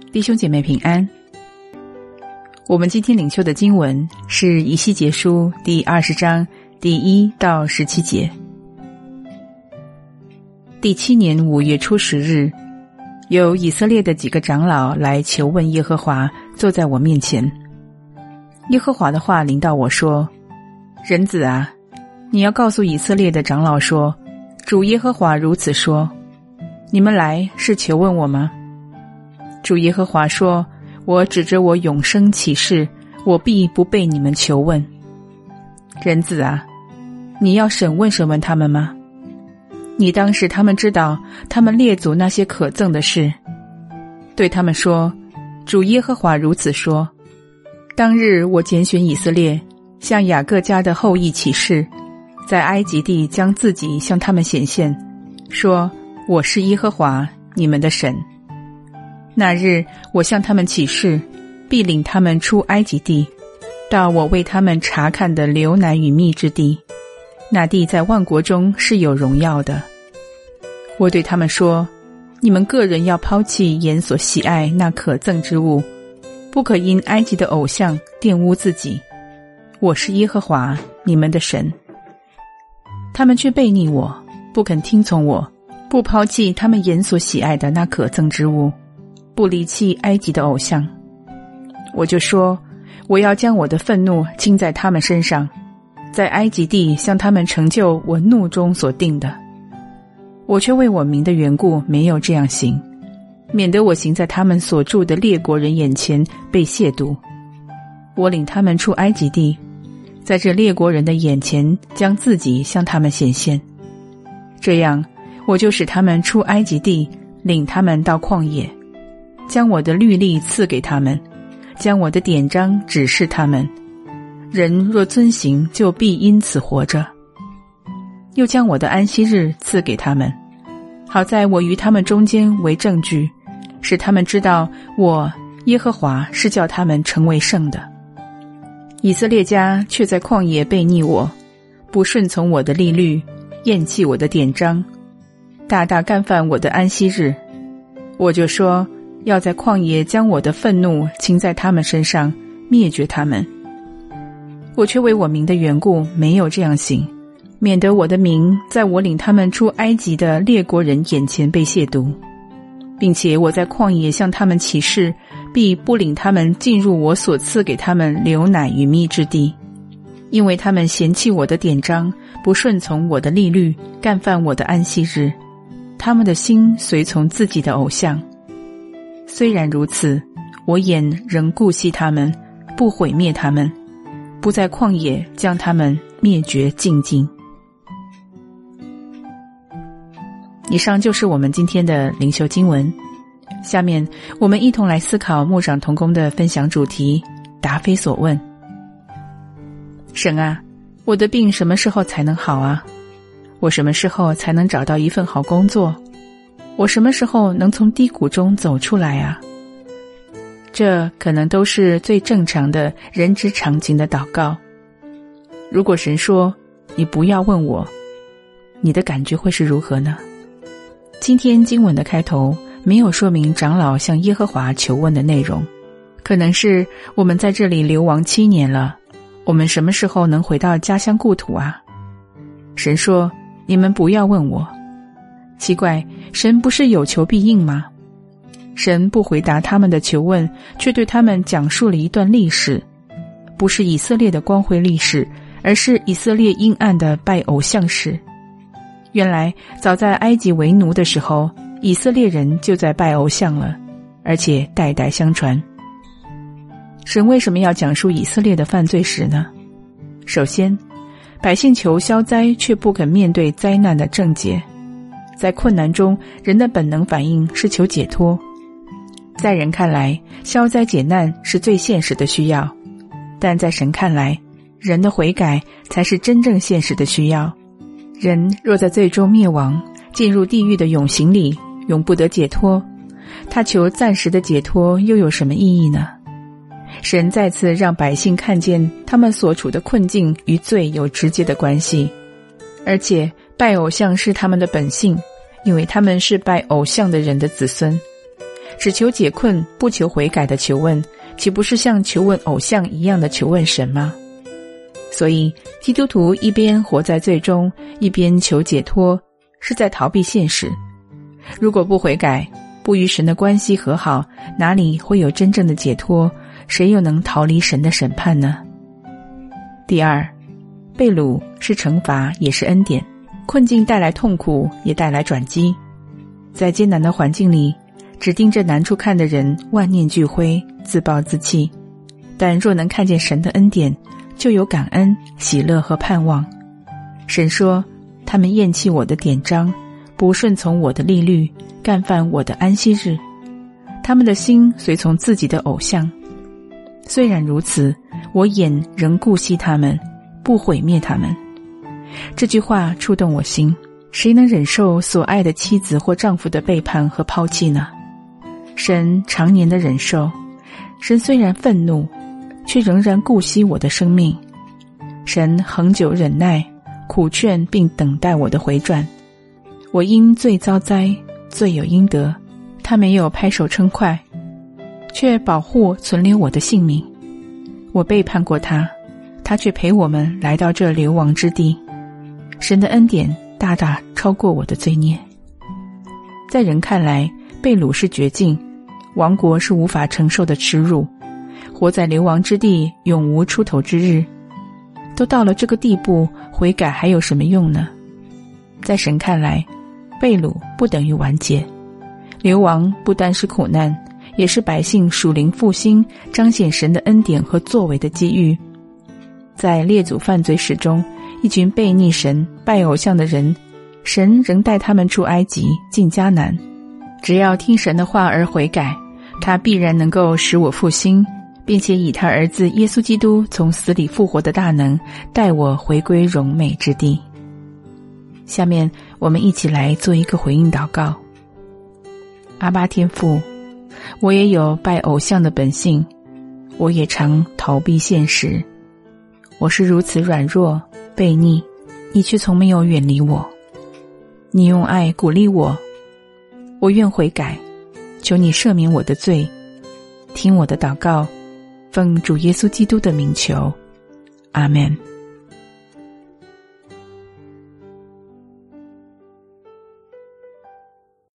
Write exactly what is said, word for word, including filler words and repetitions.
弟兄姐妹平安。我们今天领受的经文是以西结书第二十章第一到十七节。第七年五月初十日，有以色列的几个长老来求问耶和华，坐在我面前。耶和华的话临到我说：人子啊，你要告诉以色列的长老说，主耶和华如此说，你们来是求问我吗？主耶和华说，我指着我永生起誓，我必不被你们求问。人子啊，你要审问审问他们吗？你当使他们知道他们列祖那些可憎的事，对他们说，主耶和华如此说，当日我拣选以色列，向雅各家的后裔起誓，在埃及地将自己向他们显现，说我是耶和华你们的神。那日我向他们起誓，必领他们出埃及地，到我为他们查看的流奶与蜜之地，那地在万国中是有荣耀的。我对他们说，你们个人要抛弃眼所喜爱那可憎之物，不可因埃及的偶像玷污自己。我是耶和华你们的神。他们却悖逆我，不肯听从我，不抛弃他们眼所喜爱的那可憎之物，不离弃埃及的偶像。我就说，我要将我的愤怒倾在他们身上，在埃及地向他们成就我怒中所定的。我却为我名的缘故没有这样行，免得我行在他们所住的列国人眼前被亵渎。我领他们出埃及地，在这列国人的眼前将自己向他们显现。这样，我就使他们出埃及地，领他们到旷野，将我的律例赐给他们，将我的典章指示他们。人若遵行，就必因此活着。又将我的安息日赐给他们，好在我于他们中间为证据，使他们知道我耶和华是叫他们成为圣的。以色列家却在旷野悖逆我，不顺从我的律例，厌弃我的典章，大大干犯我的安息日。我就说，要在旷野将我的愤怒倾在他们身上，灭绝他们。我却为我名的缘故没有这样行，免得我的名在我领他们出埃及的列国人眼前被亵渎，并且我在旷野向他们起誓，必不领他们进入我所赐给他们流奶与蜜之地，因为他们嫌弃我的典章，不顺从我的律例，干犯我的安息日，他们的心随从自己的偶像。虽然如此，我眼仍顾惜他们，不毁灭他们，不在旷野将他们灭绝尽尽。以上就是我们今天的灵修经文。下面我们一同来思考牧长同工的分享主题，答非所问。神啊，我的病什么时候才能好啊？我什么时候才能找到一份好工作？我什么时候能从低谷中走出来啊？这可能都是最正常的人之常情的祷告。如果神说，你不要问我，你的感觉会是如何呢？今天经文的开头没有说明长老向耶和华求问的内容，可能是我们在这里流亡七年了，我们什么时候能回到家乡故土啊？神说，你们不要问我。奇怪，神不是有求必应吗？神不回答他们的求问，却对他们讲述了一段历史，不是以色列的光辉历史，而是以色列阴暗的拜偶像史。原来早在埃及为奴的时候，以色列人就在拜偶像了，而且代代相传。神为什么要讲述以色列的犯罪史呢？首先，百姓求消灾，却不肯面对灾难的症结。在困难中，人的本能反应是求解脱。在人看来，消灾解难是最现实的需要，但在神看来，人的悔改才是真正现实的需要。人若在最终灭亡，进入地狱的永刑里，永不得解脱，他求暂时的解脱又有什么意义呢？神再次让百姓看见他们所处的困境与罪有直接的关系，而且拜偶像是他们的本性，因为他们是拜偶像的人的子孙。 只求解困不求悔改的求问，岂不是像求问偶像一样的求问神吗？所以基督徒一边活在罪中，一边求解脱，是在逃避现实。如果不悔改，不与神的关系和好，哪里会有真正的解脱？谁又能逃离神的审判呢？第二，被掳是惩罚，也是恩典。困境带来痛苦，也带来转机。在艰难的环境里，只盯着难处看的人万念俱灰，自暴自弃。但若能看见神的恩典，就有感恩、喜乐和盼望。神说，他们厌弃我的典章，不顺从我的律例，干犯我的安息日。他们的心随从自己的偶像。虽然如此，我眼仍顾惜他们，不毁灭他们。这句话触动我心，谁能忍受所爱的妻子或丈夫的背叛和抛弃呢？神常年的忍受，神虽然愤怒，却仍然顾惜我的生命。神恒久忍耐，苦劝并等待我的回转。我因罪遭灾，罪有应得，他没有拍手称快，却保护存留我的性命。我背叛过他，他却陪我们来到这流亡之地。神的恩典大大超过我的罪孽。在人看来，被掳是绝境，亡国是无法承受的耻辱，活在流亡之地，永无出头之日。都到了这个地步，悔改还有什么用呢？在神看来，被掳不等于完结，流亡不单是苦难，也是百姓属灵复兴，彰显神的恩典和作为的机遇。在列祖犯罪史中，一群悖逆神、拜偶像的人，神仍带他们出埃及，进迦南。只要听神的话而悔改，他必然能够使我复兴，并且以他儿子耶稣基督从死里复活的大能，带我回归荣美之地。下面我们一起来做一个回应祷告。阿爸天父，我也有拜偶像的本性，我也常逃避现实。我是如此软弱悖逆，你却从没有远离我。你用爱鼓励我，我愿悔改，求你赦免我的罪，听我的祷告，奉主耶稣基督的名求，阿们。